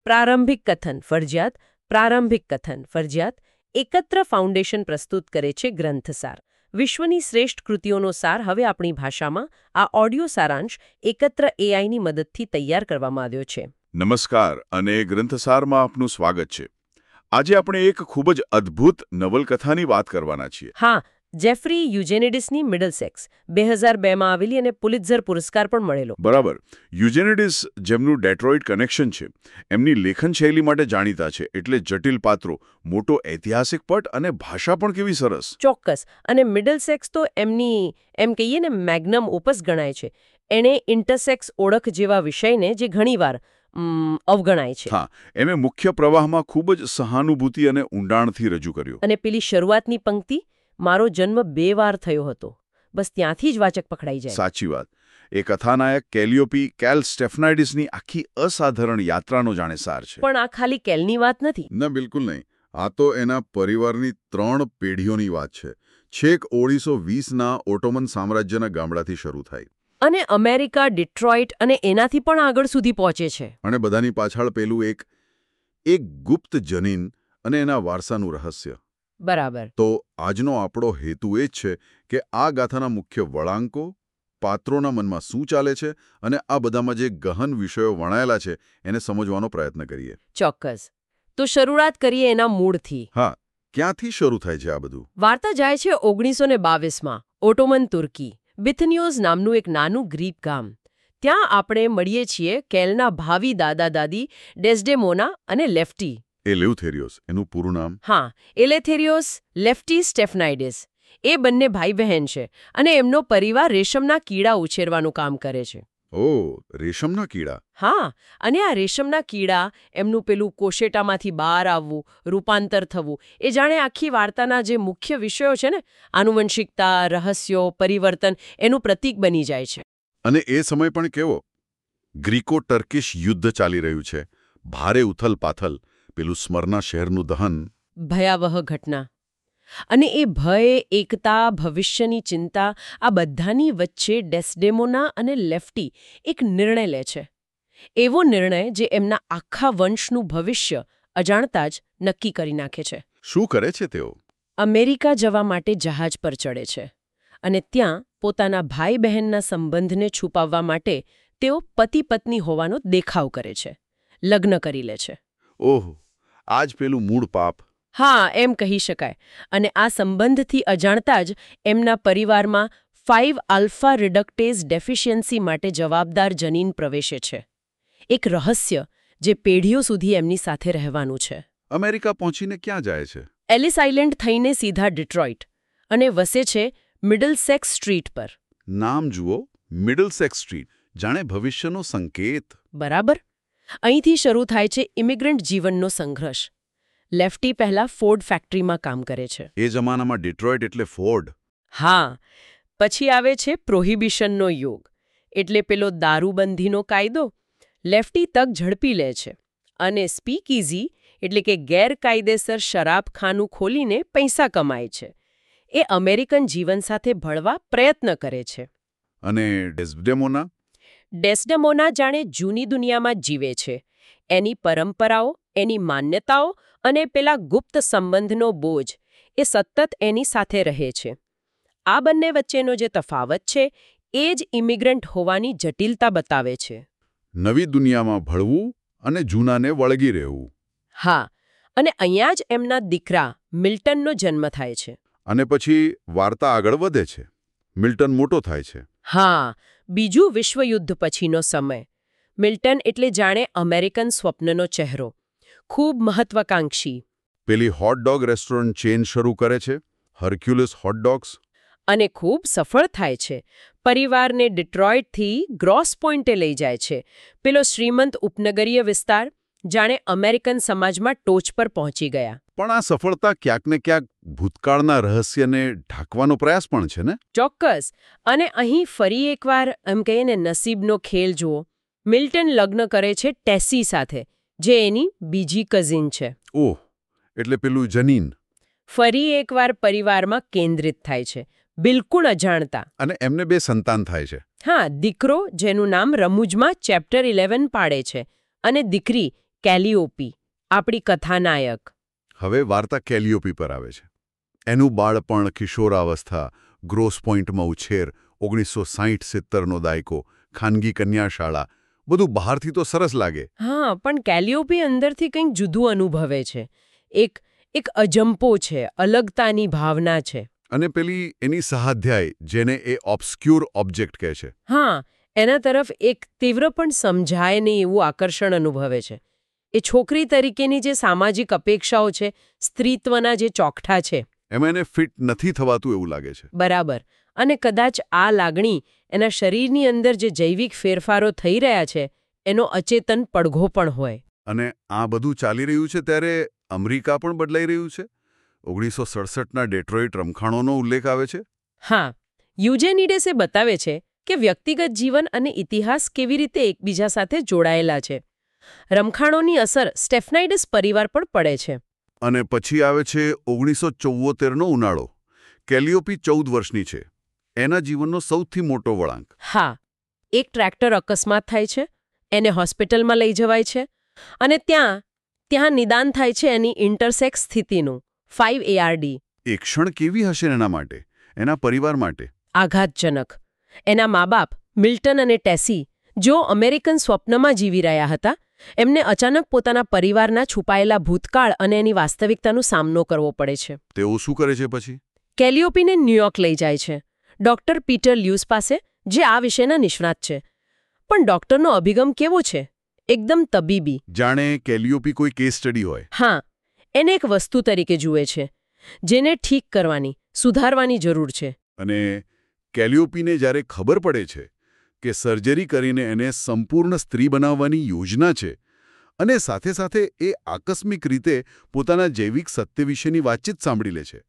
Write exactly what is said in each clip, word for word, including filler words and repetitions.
પ્રારંભિક કથન ફરજિયાત પ્રારંભિક કથન ફરજિયાત એકત્ર ફાઉન્ડેશન પ્રસ્તુત કરે છે ગ્રંથસાર. વિશ્વની શ્રેષ્ઠ કૃતિઓનો સાર હવે આપણી ભાષામાં આ ઓડિયો સારાંશ એકત્ર એઆઈની મદદથી તૈયાર કરવામાં આવ્યો છે. નમસ્કાર અને ગ્રંથસારમાં આપનું સ્વાગત છે. આજે આપણે એક ખૂબ જ અદ્ભુત નવલકથાની વાત કરવાના છીએ. હા, જેફરી યુજેનિડિસની મિડલસેક્સ બે હજાર બેમાં આવેલી અને પુલિત્ઝર પુરસ્કાર પણ મળેલો. બરાબર. યુજેનિડિસ, જેમનું ડેટ્રોઇટ કનેક્શન છે, એમની લેખન શૈલી માટે જાણીતા છે. એટલે જટિલ પાત્રો, મોટો ઐતિહાસિક પટ અને ભાષા પણ કેવી સરસ. ચોક્કસ. અને મિડલસેક્સ તો એમની એમ કહીએ ને મેગ્નમ ઓપસ ગણાય છે. એણે ઇન્ટરસેક્સ ઓળખ જેવા વિષયને જે ઘણીવાર અવગણાય છે. હા, એમે મુખ્ય પ્રવાહમાં ખૂબ જ સહાનુભૂતિ અને ઊંડાણથી રજૂ કર્યું. અને પેલી શરૂઆતની પંક્તિ, મારો જન્મ બે વાર થયો હતો, બસ ત્યાંથી જ વાચક પકડાઈ જાય. સાચી વાત. એ કથાનાયક કેલિયોપી કેલ સ્ટેફનાઇડિસની આખી અસાધારણ યાત્રાનો જાણે સાર છે. પણ આ ખાલી કેલની વાત નથી. ના, બિલકુલ નહીં. આ તો એના પરિવારની ત્રણ પેઢીઓની વાત છે. છેક ઓગણીસો વીસના ઓટોમન સામ્રાજ્યના ગામડાથી શરૂ થાય અને અમેરિકા, ડિટ્રોઇટ અને એનાથી પણ આગળ સુધી પહોંચે છે. અને બધાની પાછળ પેલું એક એક ગુપ્ત જનીન અને એના વારસાનું રહસ્ય. બરાબર. તો આજનો આપણો હેતુ એ જ છે કે આ ગાથાના મુખ્ય વળાંકો, પાત્રોના મનમાં શું ચાલે છે અને આ બધામાં જે ગહન વિષયો વણાયેલા છે એને સમજવાનો પ્રયત્ન કરીએ. ચોક્કસ. તો શરૂઆત કરીએ એના મૂળથી. હા, ક્યાંથી શરૂ થાય છે આ બધું? વાર્તા જાય છે ઓગણીસો ને બાવીસમાં ઓટોમન તુર્કી, બિથનિયોઝ નામનું એક નાનું ગ્રીક ગામ. ત્યાં આપણે મળીએ છીએ કેલના ભાવિ દાદા દાદી ડેસ્ડેમોના અને લેફ્ટી. એલેથેરિયોસ એનું પૂરું નામ? હા, એલેથેરિયોસ લેફ્ટી સ્ટેફનાઇડિસ. એ બંને ભાઈ બહેન છે અને એમનો પરિવાર રેશમના કીડા ઉછેરવાનું કામ કરે છે. ઓહ, રેશમના કીડા. હા, અને આ રેશમના કીડા, એમનું પેલું કોશેટામાંથી બહાર આવવું, રૂપાંતર થવું, એ જાણે આખી વાર્તાના જે મુખ્ય વિષયો છે ને, આનુવંશિકતા, રહસ્યો, પરિવર્તન, એનું પ્રતીક બની જાય છે. અને એ સમય પણ કેવો? ગ્રીકો ટર્કિશ યુદ્ધ ચાલી રહ્યું છે. ભારે ઉથલ-પાથલ, પેલું સ્મરના શહેરનું દહન. ભયાવહ ઘટના. અને એ ભય, એકતા, ભવિષ્યની ચિંતા, આ બધાની વચ્ચે ડેસ્ડેમોના અને લેફ્ટી એક નિર્ણય લે છે. એવો નિર્ણય જે એમના આખા વંશનું ભવિષ્ય અજાણતા જ નક્કી કરી નાખે છે. શું કરે છે તેઓ? અમેરિકા જવા માટે જહાજ પર ચડે છે અને ત્યાં પોતાના ભાઈ બહેનના સંબંધને છુપાવવા માટે તેઓ પતિ પત્ની હોવાનો દેખાવ કરે છે. લગ્ન કરી લે છે. ઓહ, આજ પેલું મૂળ પાપ. હા, એમ કહી શકાય. અને આ સંબંધથી અજાણતા જ એમના પરિવારમાં ફાઇવ આલ્ફા રિડક્ટેઝ ડેફિશિયન્સી માટે જવાબદાર જનીન પ્રવેશે છે. એક રહસ્ય જે પેઢીઓ સુધી એમની સાથે રહેવાનું છે. અમેરિકા પહોંચીને ક્યાં જાય છે? એલિસ આઇલેન્ડ થઈને સીધા ડિટ્રોઇટ અને વસે છે મિડલસેક્સ સ્ટ્રીટ પર. નામ જુઓ, મિડલસેક્સ સ્ટ્રીટ. જાણે ભવિષ્યનો સંકેત. બરાબર. અહીંથી શરૂ થાય છે ઇમિગ્રન્ટ જીવનનો સંઘર્ષ. લેફ્ટી પહેલા ફોર્ડ ફેક્ટરીમાં કામ કરે છે. એ જમાનામાં ડિટ્રોઇટ એટલે ફોર્ડ. હા. પછી આવે છે પ્રોહિબિશનનો યુગ, એટલે પેલો દારૂબંધીનો કાયદો. લેફ્ટી તક ઝડપી લે છે અને સ્પીકઇઝી એટલે કે ગેરકાયદેસર શરાબખાનું ખોલીને પૈસા કમાય છે. એ અમેરિકન જીવન સાથે ભળવા પ્રયત્ન કરે છે. અને ડેસ્ડેમોના? ડેસ્ડેમોના જાણે જૂની દુનિયામાં જીવે છે. એની પરંપરાઓ, એની માન્યતાઓ અને પેલા ગુપ્ત સંબંધનો બોજ એ સતત એની સાથે રહે છે. આ બંને વચ્ચેનો જે તફાવત છે એ જ ઇમિગ્રન્ટ હોવાની જટિલતા બતાવે છે. નવી દુનિયામાં ભળવું અને જૂનાને વળગી રહેવું. હા, અને અહીંયા જ એમના દીકરા મિલ્ટનનો જન્મ થાય છે. અને પછી વાર્તા આગળ વધે છે. મિલ્ટન મોટો થાય છે. હા, બીજું વિશ્વયુદ્ધ પછીનો સમય. મિલ્ટન એટલે જાણે અમેરિકન સ્વપ્નનો ચહેરો. ખૂબ મહત્વાકાંક્ષી. પેલી હોટડોગ રેસ્ટોરન્ટ ચેઇન શરૂ કરે છે, હર્ક્યુલિસ હોટડોગ્સ. અને ખૂબ સફળ થાય છે. પરિવારને ડિટ્રોઇટથી ગ્રોસ પોઇન્ટે લઈ જાય છે. પેલો શ્રીમંત ઉપનગરીય વિસ્તાર, જાણે અમેરિકન સમાજમાં ટોચ પર પહોંચી ગયા. પણ આ સફળતા ક્યાંક ને ક્યાંક ભૂતકાળના રહસ્યને ઢાંકવાનો પ્રયાસ પણ છે ને? ચોક્કસ. અને અહીં ફરી એકવાર એમ કહીએ ને નસીબનો ખેલ જુઓ. મિલ્ટન લગ્ન કરે છે ટેસી સાથે, જે એની બીજી કઝિન છે. ઓહ, એટલે પેલું જનીન. ફરી એકવાર પરિવારમાં કેન્દ્રિત થાય છે, બિલકુલ અજાણતા. અને એમને બે સંતાન થાય છે. હા, દીકરો જેનું નામ રમૂજમાં ચેપ્ટર ઇલેવન પાડે છે, અને દીકરી કેલિઓપી, આપણી કથાનાયક. હવે વાર્તા કેલિયોપી પર આવે છે. એનું બાળપણ, કિશોરાવસ્થા, ગ્રોસ પોઇન્ટમાં ઉછેર, ઓગણીસો સાહીઠ સિત્તેરનો દાયકો, ખાનગી કન્યાશાળા, બધું બહારથી તો સરસ લાગે. હા, પણ કેલિઓપી અંદરથી કંઈક જુદું અનુભવે છે. એક એક અજંપો છે, અલગતાની ભાવના છે. અને પેલી એની સહાધ્યાય, જેને એ ઓબ્સ્ક્યુર ઓબ્જેક્ટ કહે છે. હા, એના તરફ એક તીવ્ર પણ સમજાય નહીં એવું આકર્ષણ અનુભવે છે. એ છોકરી તરીકેની જે સામાજિક અપેક્ષાઓ છે, સ્ત્રીત્વના જે ચોકઠા છે, એમાં એને ફિટ નથી થવાતું એવું લાગે છે. બરાબર. અને કદાચ આ લાગણી એના શરીરની અંદર જે જૈવિક ફેરફારો થઈ રહ્યા છે એનો અચેતન પડઘો પણ હોય. અને આ બધું ચાલી રહ્યું છે ત્યારે અમેરિકા પણ બદલાઈ રહ્યું છે. ઓગણીસો સડસઠના ડેટ્રોઇટ રમખાણોનો ઉલ્લેખ આવે છે. હા, યુજેનિડેસે બતાવે છે કે વ્યક્તિગત જીવન અને ઇતિહાસ કેવી રીતે એકબીજા સાથે જોડાયેલા છે. રમખાણોની અસર સ્ટેફનાઇડસ પરિવાર પર પડે છે. અને પછી આવે છે ઓગણીસો ચૌવોતેરનો ઉનાળો. કેલિયોપી ચૌદ વર્ષની છે. એના જીવનનો સૌથી મોટો વળાંક. હા, એક ટ્રેક્ટર અકસ્માત થાય છે, એને હોસ્પિટલમાં લઈ જવાય છે અને ત્યાં ત્યાં નિદાન થાય છે એની ઇન્ટરસેક્સ સ્થિતિનું, ફાઇવ એ આર ડી. એ ક્ષણ કેવી હશે એના માટે, એના પરિવાર માટે? આઘાતજનક. એના મા બાપ મિલ્ટન અને ટેસી, જો અમેરિકન સ્વપ્નમાં જીવી રહ્યા હતા, એમને અચાનક પોતાના પરિવારના છુપાયેલા ભૂતકાળ અને એની વાસ્તવિકતાનો સામનો કરવો પડે છે. તેઓ શું કરે છે પછી? કેલિયોપીને ન્યૂયોર્ક લઈ જાય છે, ડોક્ટર પીટર લ્યુસ પાસે, જે આ વિષયના નિષ્ણાત છે. પણ ડોક્ટરનો અભિગમ કેવો છે? એકદમ તબીબી. જાણે કેલિયોપી કોઈ કેસ સ્ટડી હોય. હા, એને એક વસ્તુ તરીકે જુએ છે, જેને ઠીક કરવાની, સુધારવાની જરૂર છે. અને કેલિયોપીને જ્યારે ખબર પડે છે કે સર્જરી કરીને એને સંપૂર્ણ સ્ત્રી બનાવવાની યોજના છે અને સાથે સાથે એ આકસ્મિક રીતે પોતાના જૈવિક સત્ય વિશેની વાતચીત સાંભળી લે છે,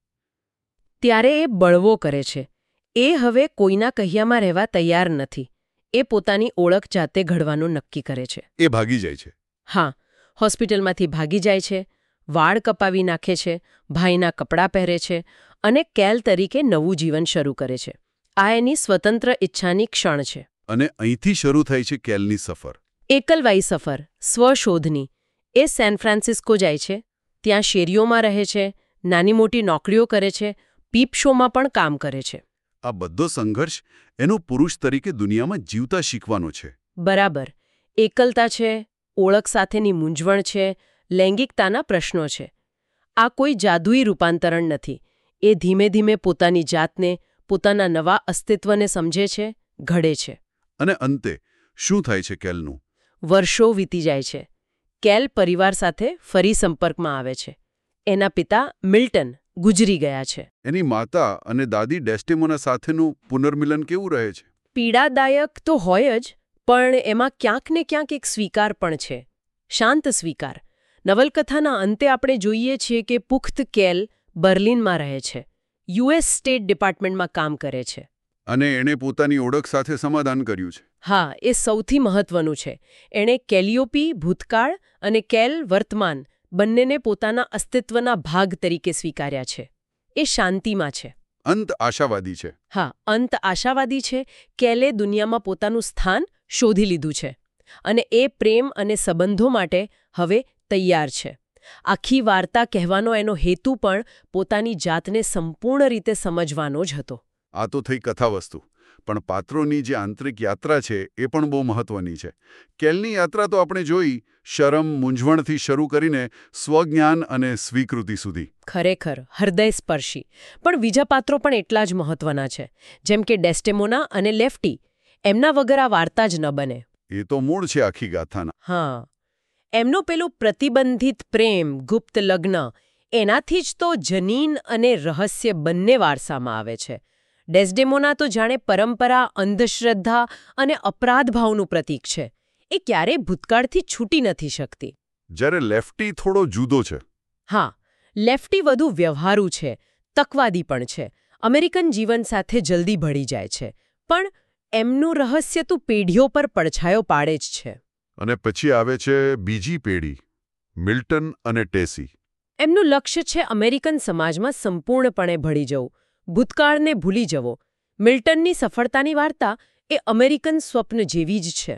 ત્યારે એ બળવો કરે છે. એ હવે કોઈના કહ્યામાં રહેવા તૈયાર નથી. એ પોતાની ઓળખ જાતે ઘડવાનું નક્કી કરે છે. એ ભાગી જાય છે. હા, હોસ્પિટલમાંથી ભાગી જાય છે, વાળ કપાવી નાખે છે, ભાઈના કપડાં પહેરે છે અને કેલ તરીકે નવું જીવન શરૂ કરે છે. આ એની સ્વતંત્ર ઈચ્છાની ક્ષણ છે. અને અહીંથી શરૂ થાય છે કેલની સફર. એકલવાઈ સફર, સ્વશોધની. એ સેન ફ્રાન્સિસ્કો જાય છે, ત્યાં શેરીઓમાં રહે છે, નાની મોટી નોકરીઓ કરે છે, પીપ શોમાં પણ કામ કરે છે. આ બધો સંઘર્ષ એનો પુરુષ તરીકે દુનિયામાં જીવતા શીખવાનો છે. બરાબર. એકલતા છે, ઓળખ સાથેની મૂંઝવણ છે, લૈંગિકતાના પ્રશ્નો છે. આ કોઈ જાદુઈ રૂપાંતરણ નથી. એ ધીમે ધીમે પોતાની જાતને, પોતાના નવા અસ્તિત્વને સમજે છે, ઘડે છે. અને અંતે શું થાય છે કેલનું? વર્ષો વીતી જાય છે. કેલ પરિવાર સાથે ફરી સંપર્કમાં આવે છે. એના પિતા મિલ્ટન ગુજરી ગયા છે. એની માતા અને દાદી ડેસ્ટેમોના સાથેનું પુનર્મિલન કેવું રહે છે? પીડાદાયક તો હોય જ, પણ એમાં ક્યાંક ને ક્યાંક એક સ્વીકાર પણ છે. શાંત સ્વીકાર. નવલકથાના અંતે આપણે જોઈએ છીએ કે પુખ્ત કેલ બર્લિનમાં રહે છે, યુએસ સ્ટેટ ડિપાર્ટમેન્ટમાં કામ કરે છે. અને એણે પોતાની ઓળખ સાથે સમાધાન કર્યું છે. હા, એ સૌથી મહત્વનું છે. એણે કેલિયોપી ભૂતકાળ અને કેલ વર્તમાન બંનેને પોતાના અસ્તિત્વના ભાગ તરીકે સ્વીકાર્યા છે. એ શાંતિમાં છે. અંત આશાવાદી છે. હા, અંત આશાવાદી છે. કેલે દુનિયામાં પોતાનું સ્થાન શોધી લીધું છે અને એ પ્રેમ અને સંબંધો માટે હવે તૈયાર છે. આખી વાર્તા કહેવાનો એનો હેતુ પણ પોતાની જાતને સંપૂર્ણ રીતે સમજવાનો જ હતો. આ તો થઈ કથા વસ્તુ, પણ પાત્રોની જે આંતરિક યાત્રા છે એ પણ બહુ મહત્વની છે. કેલની યાત્રા તો આપણે જોઈ, શરમ, મૂંઝવણથી શરૂ કરીને સ્વજ્ઞાન અને સ્વીકૃતિ સુધી. ખરેખર હૃદયસ્પર્શી. પણ બીજા પાત્રો પણ એટલા જ મહત્વના છે, જેમ કે ડેસ્ટેમોના અને લેફ્ટી. એમના વગર આ વાર્તા જ ન બને. એ તો મૂળ છે આખી ગાથાના. હા, એમનો પેલો પ્રતિબંધિત પ્રેમ, ગુપ્ત લગ્ન, એનાથી જ તો જનીન અને રહસ્ય બંને વારસામાં આવે છે. ડેસ્ડેમોના તો જાણે પરંપરા, અંધશ્રદ્ધા અને અપરાધ ભાવનું પ્રતીક છે. એ ક્યારેય ભૂતકાળથી છૂટી નથી શકતી. જ્યારે લેફ્ટી થોડો જુદો છે. હા, લેફ્ટી વધુ વ્યવહારુ છે, તકવાદી પણ છે, અમેરિકન જીવન સાથે જલ્દી ભળી જાય છે. પણ એમનું રહસ્ય તો પેઢીઓ પર પડછાયો પાડે જ છે. અને પછી આવે છે બીજી પેઢી, મિલ્ટન અને ટેસી. એમનું લક્ષ્ય છે અમેરિકન સમાજમાં સંપૂર્ણપણે ભળી જવું, ભૂતકાળને ભૂલી જવો. મિલ્ટનની સફળતાની વાર્તા એ અમેરિકન સ્વપ્ન જેવી જ છે.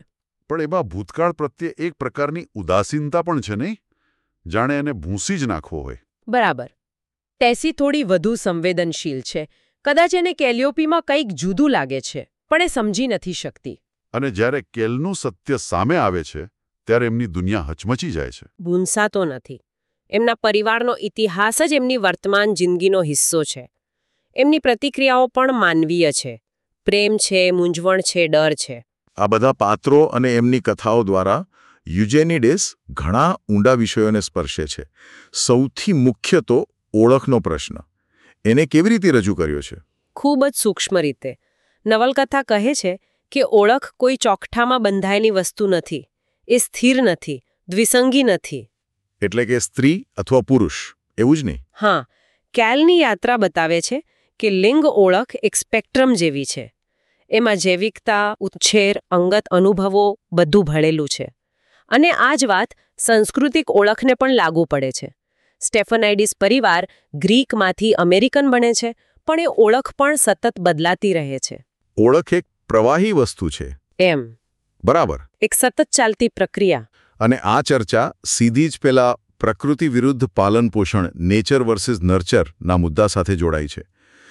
પણ એમાં ભૂતકાળ પ્રત્યે એક પ્રકારની ઉદાસીનતા પણ છે નહીં? જાણે એને ભૂંસી જ નાખવો હોય. બરાબર. ટેસી થોડી વધુ સંવેદનશીલ છે. કદાચ એને કેલિયોપીમાં કંઈક જુદું લાગે છે, પણ એ સમજી નથી શકતી. અને જ્યારે કેલનું સત્ય સામે આવે છે ત્યારે એમની દુનિયા હચમચી જાય છે. ભૂંસાતો નથી. એમના પરિવારનો ઇતિહાસ જ એમની વર્તમાન જિંદગીનો હિસ્સો છે. એમની પ્રતિક્રિયાઓ પણ માનવીય છે. પ્રેમ છે, મૂંઝવણ છે, ડર છે. આ બધા પાત્રો અને એમની કથાઓ દ્વારા યુજેનિડેસ ઘણા ઊંડા વિષયોને સ્પર્શે છે. સૌથી મુખ્ય તો ઓળખનો પ્રશ્ન. એને કેવી રીતે રજૂ કર્યો છે? ખૂબ જ સૂક્ષ્મ રીતે. નવલકથા કહે છે કે ઓળખ કોઈ ચોકઠામાં બંધાયેલી વસ્તુ નથી. એ સ્થિર નથી, દ્વિસંગી નથી. એટલે કે સ્ત્રી અથવા પુરુષ એવું જ નહીં? હા. કેલની યાત્રા બતાવે છે કે લિંગ ઓળખ એક સ્પેક્ટ્રમ જેવી છે. એમાં જૈવિકતા, ઉચ્છેર, અંગત અનુભવો બધું ભળેલું છે. અને આ જ વાત સાંસ્કૃતિક ઓળખને પણ લાગુ પડે છે. સ્ટેફનાઇડિસ પરિવાર ગ્રીકમાંથી અમેરિકન બને છે, પણ એ ઓળખ પણ સતત બદલાતી રહે છે. ઓળખ એક પ્રવાહી વસ્તુ છે. એમ. બરાબર. એક સતત ચાલતી પ્રક્રિયા. અને આ ચર્ચા સીધી જ પેલા પ્રકૃતિ વિરુદ્ધ પાલન પોષણ નેચર વર્સિસ નર્ચર ના મુદ્દા સાથે જોડાય છે.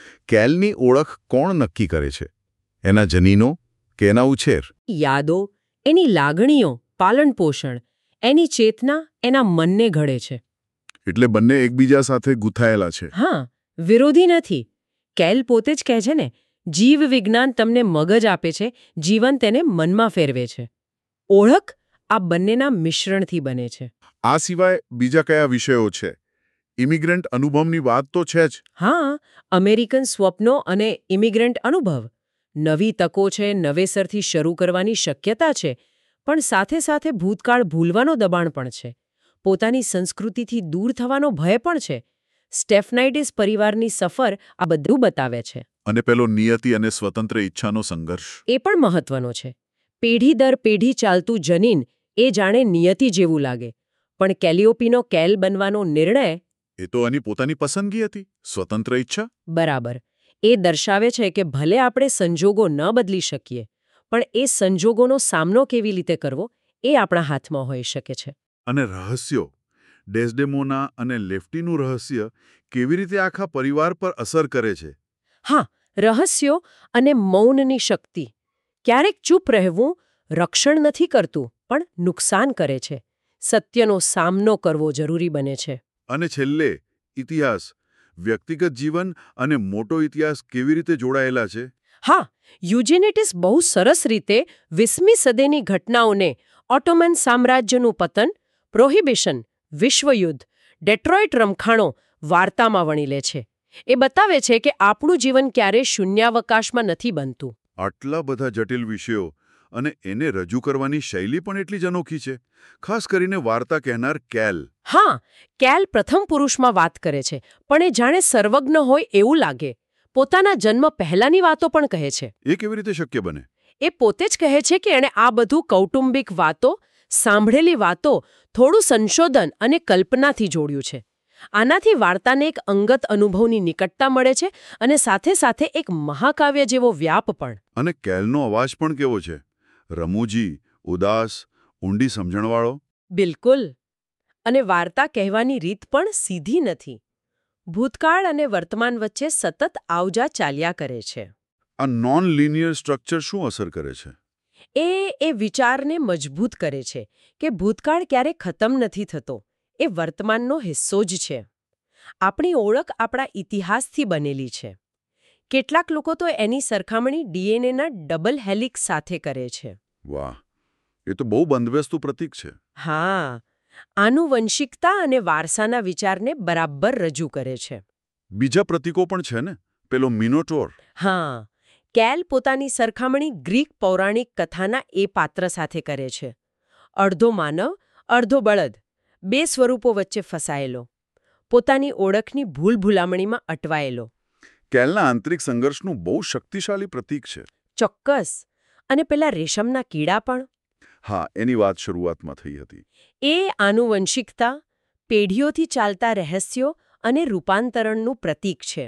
કેલની ઓળખ કોણ નક્કી કરે છે? એના જનીનો કે એના ઉછેર? યાદો, એની લાગણીઓ, પાલન પોષણ, એની ચેતના એના મનને ઘડે છે. એટલે બંને એકબીજા સાથે ગૂંથાયેલા છે. હા, વિરોધી નથી. કેલ પોતે જ કહે છે ને, જીવ વિજ્ઞાન તમને મગજ આપે છે, જીવન તેને મનમાં ફેરવે છે. ઓળખ આ બંનેના મિશ્રણથી બને છે. આ સિવાય બીજા કયા વિષયો છે? ઇમિગ્રન્ટ અનુભવની વાત તો છે જ. હા, અમેરિકન સ્વપ્નો અને ઇમિગ્રન્ટ અનુભવ. નવી તકો છે, નવેસરથી શરૂ કરવાની શક્યતા છે, પણ સાથે સાથે ભૂતકાળ ભૂલવાનો દબાણ પણ છે. પોતાની સંસ્કૃતિથી દૂર થવાનો ભય પણ છે. સ્ટેફનાઇડિસ પરિવારની સફર આ બધું બતાવે છે. અને પેલો નિયતિ અને સ્વતંત્ર ઈચ્છાનો સંઘર્ષ એ પણ મહત્વનો છે. પેઢી દર પેઢી ચાલતું જનીન એ જાણે નિયતિ જેવું લાગે, પણ કેલિયોપીનો કેલ બનવાનો નિર્ણય એ તો એની પોતાની પસંદગી હતી, સ્વતંત્ર ઈચ્છા. બરાબર. એ દર્શાવે છે કે ભલે આપણે સંજોગો ન બદલી શકીએ, પણ એ સંજોગોનો સામનો કેવી રીતે કરવો એ આપણા હાથમાં હોઈ શકે છે. અને રહસ્યો, ડેસ્ડેમોના અને લેફ્ટીનું રહસ્ય કેવી રીતે આખા પરિવાર પર અસર કરે છે? હા, રહસ્યો અને મૌનની શક્તિ. ક્યારેક ચૂપ રહેવું રક્ષણ નથી કરતું, પણ નુકસાન કરે છે. સત્યનો સામનો કરવો જરૂરી બને છે. અને છેલ્લે ઇતિહાસ, વ્યક્તિગત જીવન અને મોટો ઇતિહાસ કેવી રીતે જોડાયેલા છે? હા, યુજેનિટિસ બહુ સરસ રીતે વીસમી સદીની ઘટનાઓને ઓટોમન સામ્રાજ્યનું પતન, પ્રોહિબિશન, વિશ્વયુદ્ધ, ડેટ્રોઇટ રમખાણો વાર્તામાં વણી લે છે. એ બતાવે છે કે આપણું જીવન ક્યારેય શૂન્યાવકાશમાં નથી બનતું. આટલા બધા જટિલ વિષયો અને એને રજૂ કરવાની શૈલી પણ એટલી જ અનોખી છે, ખાસ કરીને વાર્તા કહેનાર કેલ. હા, કેલ પ્રથમ પુરુષમાં વાત કરે છે, પણ એ જાણે સર્વજ્ઞ હોય એવું લાગે. પોતાના જન્મ પહેલાની વાતો પણ કહે છે. એ કેવી રીતે શક્ય બને? એ પોતે જ કહે છે કે એણે આ બધું કૌટુંબિક વાતો, સાંભળેલી વાતો, થોડું સંશોધન અને કલ્પનાથી જોડ્યું છે. આનાથી વાર્તાને એક અંગત અનુભવની નિકટતા મળે છે અને સાથે સાથે એક મહાકાવ્ય જેવો વ્યાપ પણ. અને કેલનો અવાજ પણ કેવો છે? રમૂજી, ઉદાસ, ઊંડી સમજણવાળો. બિલકુલ. અને વાર્તા કહેવાની રીત પણ સીધી નથી. ભૂતકાળ અને વર્તમાન વચ્ચે સતત આવજા ચાલ્યા કરે છે. આ નોન લિનિયર સ્ટ્રક્ચર શું અસર કરે છે? એ એ વિચારને મજબૂત કરે છે કે ભૂતકાળ ક્યારે ખતમ નથી થતો. એ વર્તમાનનો હિસ્સો જ છે. આપણી ઓળખ આપણા ઇતિહાસથી બનેલી છે. કેટલાક લોકો તો એની સરખામણી ડીએનએના ડબલ હેલિક્સ સાથે કરે છે. વાહ, એ તો બહુ બંધબેસતું પ્રતીક છે. હા, આનુવંશિકતા અને વારસાના વિચારને બરાબર રજૂ કરે છે. બીજા પ્રતીકો પણ છે ને, પેલો મિનોટોર. હા, કેલ પોતાની સરખામણી ગ્રીક પૌરાણિક કથાના એ પાત્ર સાથે કરે છે. અડધો માનવ, અડધો બળદ, બે સ્વરૂપો વચ્ચે ફસાયેલો, પોતાની ઓળખની ભૂલ ભૂલામણીમાં અટવાયેલો. કેલના આંતરિક સંઘર્ષનું બહુ શક્તિશાળી પ્રતીક છે. ચોક્કસ. અને પેલા રેશમના કીડા પણ. હા, એની વાત શરૂઆતમાં થઈ હતી. એ આનુવંશિકતા, પેઢીઓથી ચાલતા રહસ્યો અને રૂપાંતરણનું પ્રતીક છે.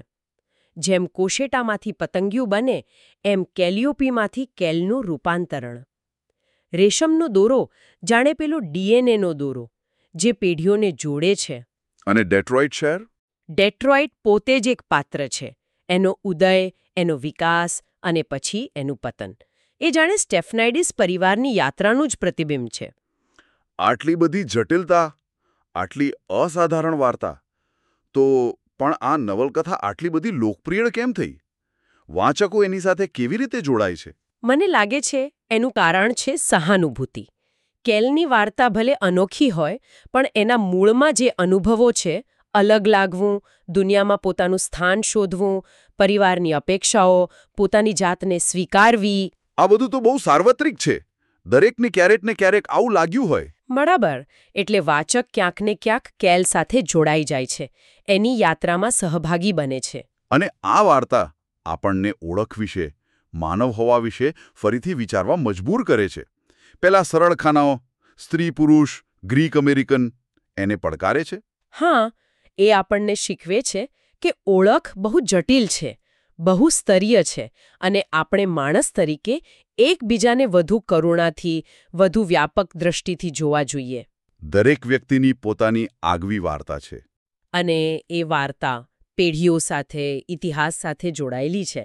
જેમ કોશેટામાંથી પતંગિયું બને, એમ કેલિયોપીમાંથી કેલનું રૂપાંતરણ. રેશમનો દોરો જાણે પેલો ડીએનએનો દોરો જે પેઢીઓને જોડે છે. અને ડેટ્રોઇટ શહેર? ડેટ્રોઇટ પોતે જ એક પાત્ર છે. એનો ઉદય, એનો વિકાસ અને પછી એનું પતન. એ જાણે સ્ટેફનાઇડિસ પરિવારની યાત્રાનું જ પ્રતિબિંબ છે. આટલી બધી જટિલતા, આટલી અસાધારણ વાર્તા, તો પણ આ નવલકથા આટલી બધી લોકપ્રિય કેમ થઈ? વાંચકો એની સાથે કેવી રીતે જોડાય છે? મને લાગે છે એનું કારણ છે સહાનુભૂતિ. કેલની વાર્તા ભલે અનોખી હોય, પણ એના મૂળમાં જે અનુભવો છે, અલગ લાગવું, દુનિયામાં પોતાનું સ્થાન શોધવું, પરિવારની અપેક્ષાઓ, પોતાની જાતને સ્વીકારવી. આ બધું તો બહુ સાર્વત્રિક છે. દરેકને ક્યારેક ને ક્યારેક આવું લાગ્યું હોય. બરાબર. એટલે વાચક ક્યાંક ને ક્યાંક કેલ સાથે જોડાઈ જાય છે, એની યાત્રામાં સહભાગી બને છે. અને આ વાર્તા આપણને ઓળખ વિશે, માનવ હોવા વિશે ફરીથી વિચારવા મજબૂર કરે છે. પેલા સરળ ખાનાઓ, સ્ત્રી પુરુષ, ગ્રીક અમેરિકન, એને પડકારે છે. હા, એ આપણને શીખવે છે કે ઓળખ બહુ જટિલ છે, બહુ સ્તરીય છે, અને આપણે માણસ તરીકે એકબીજાને વધુ કરુણાથી, વધુ વ્યાપક દ્રષ્ટિથી જોવા જોઈએ. દરેક વ્યક્તિની પોતાની આગવી વાર્તા છે. અને એ વાર્તા પેઢીઓ સાથે, ઇતિહાસ સાથે જોડાયેલી છે.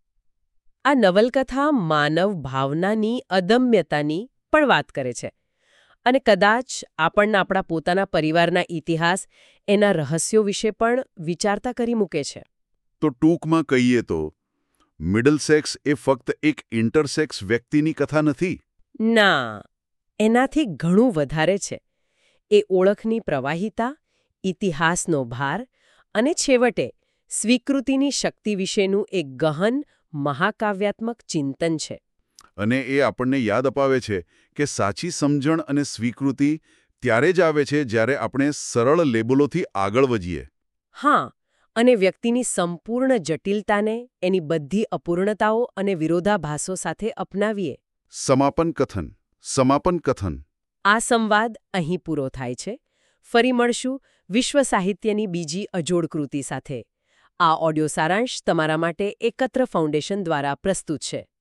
આ નવલકથા માનવ ભાવનાની અદમ્યતાની પણ વાત કરે છે. અને કદાચ આપણને આપણા પોતાના પરિવારના ઇતિહાસ, એના રહસ્યો વિશે પણ વિચારતા કરી મૂકે છે. તો ટૂંકમાં કહીએ તો મિડલસેક્સ એ ફક્ત એક ઇન્ટરસેક્સ વ્યક્તિની કથા નથી. ના, એનાથી ઘણું વધારે છે. એ ઓળખની પ્રવાહિતા, ઇતિહાસનો ભાર અને છેવટે સ્વીકૃતિની શક્તિ વિશેનું એક ગહન, મહાકાવ્યાત્મક ચિંતન છે. અને એ આપણને યાદ અપાવે છે કે સાચી સમજણ અને સ્વીકૃતિ ત્યારે જ આવે છે જ્યારે આપણે સરળ લેબલોથી આગળ વધીએ. હા, અને વ્યક્તિની સંપૂર્ણ જટિલતાને, એની બધી અપૂર્ણતાઓ અને વિરોધાભાસો સાથે અપનાવીએ. સમાપન કથન સમાપન કથન આ સંવાદ અહીં પૂરો થાય છે. ફરી મળશું વિશ્વ સાહિત્યની બીજી અજોડ કૃતિ સાથે. આ ઓડિયો સારાંશ તમારા માટે એકત્ર ફાઉન્ડેશન દ્વારા પ્રસ્તુત છે.